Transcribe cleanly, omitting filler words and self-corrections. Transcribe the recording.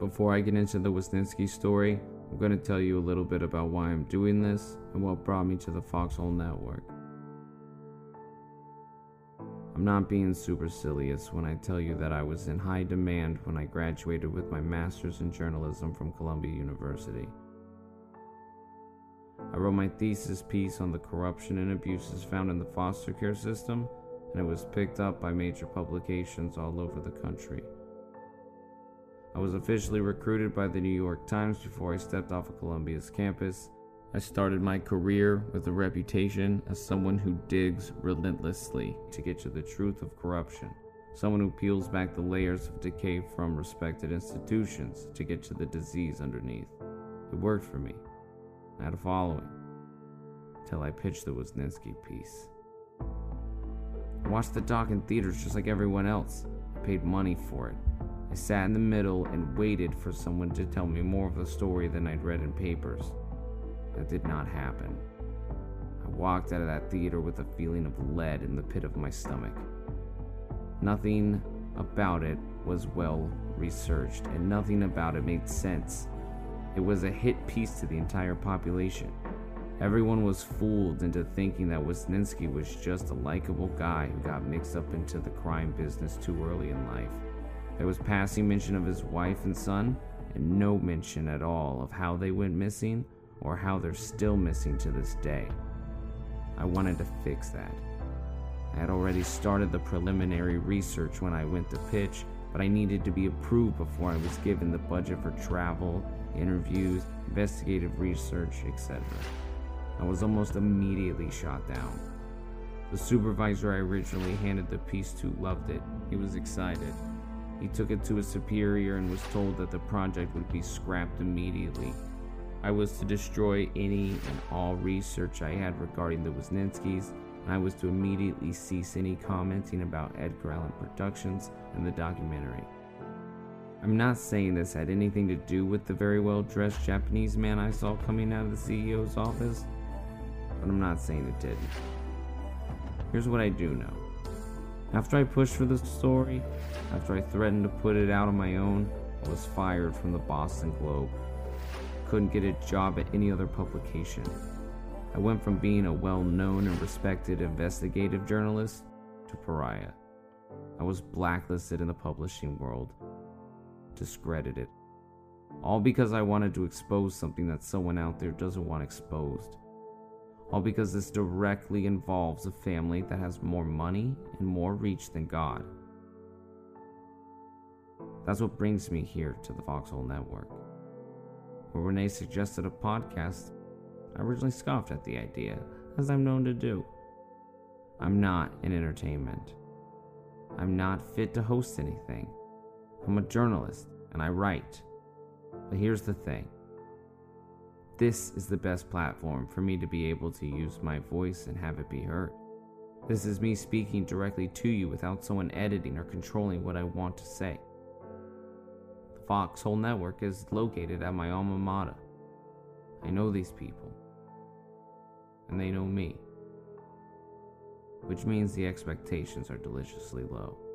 Before I get into the Wisniewski story, I'm going to tell you a little bit about why I'm doing this and what brought me to the Foxhole Network. I'm not being supercilious when I tell you that I was in high demand when I graduated with my master's in journalism from Columbia University. I wrote my thesis piece on the corruption and abuses found in the foster care system, and it was picked up by major publications all over the country. I was officially recruited by the New York Times before I stepped off of Columbia's campus. I started my career with a reputation as someone who digs relentlessly to get to the truth of corruption, someone who peels back the layers of decay from respected institutions to get to the disease underneath. It worked for me. I had a following, till I pitched the Wisniewski piece. I watched the doc in theaters just like everyone else. I paid money for it. I sat in the middle and waited for someone to tell me more of the story than I'd read in papers. That did not happen. I walked out of that theater with a feeling of lead in the pit of my stomach. Nothing about it was well researched, and nothing about it made sense. It was a hit piece to the entire population. Everyone was fooled into thinking that Wisniewski was just a likable guy who got mixed up into the crime business too early in life. There was passing mention of his wife and son, and no mention at all of how they went missing or how they're still missing to this day. I wanted to fix that. I had already started the preliminary research when I went to pitch, but I needed to be approved before I was given the budget for travel, interviews, investigative research, etc. I was almost immediately shot down. The supervisor I originally handed the piece to loved it. He was excited. He took it to his superior and was told that the project would be scrapped immediately. I was to destroy any and all research I had regarding the Wisniewskis, and I was to immediately cease any commenting about Edgar Allan Productions and the documentary. I'm not saying this had anything to do with the very well-dressed Japanese man I saw coming out of the CEO's office, but I'm not saying it didn't. Here's what I do know. After I pushed for the story, after I threatened to put it out on my own, I was fired from the Boston Globe. Couldn't get a job at any other publication. I went from being a well-known and respected investigative journalist to pariah. I was blacklisted in the publishing world, discredited. All because I wanted to expose something that someone out there doesn't want exposed. All because this directly involves a family that has more money and more reach than God. That's what brings me here to the Foxhole Network. When Renee suggested a podcast, I originally scoffed at the idea, as I'm known to do. I'm not in entertainment. I'm not fit to host anything. I'm a journalist, and I write. But here's the thing. This is the best platform for me to be able to use my voice and have it be heard. This is me speaking directly to you without someone editing or controlling what I want to say. The Foxhole Network is located at my alma mater. I know these people, and they know me, which means the expectations are deliciously low.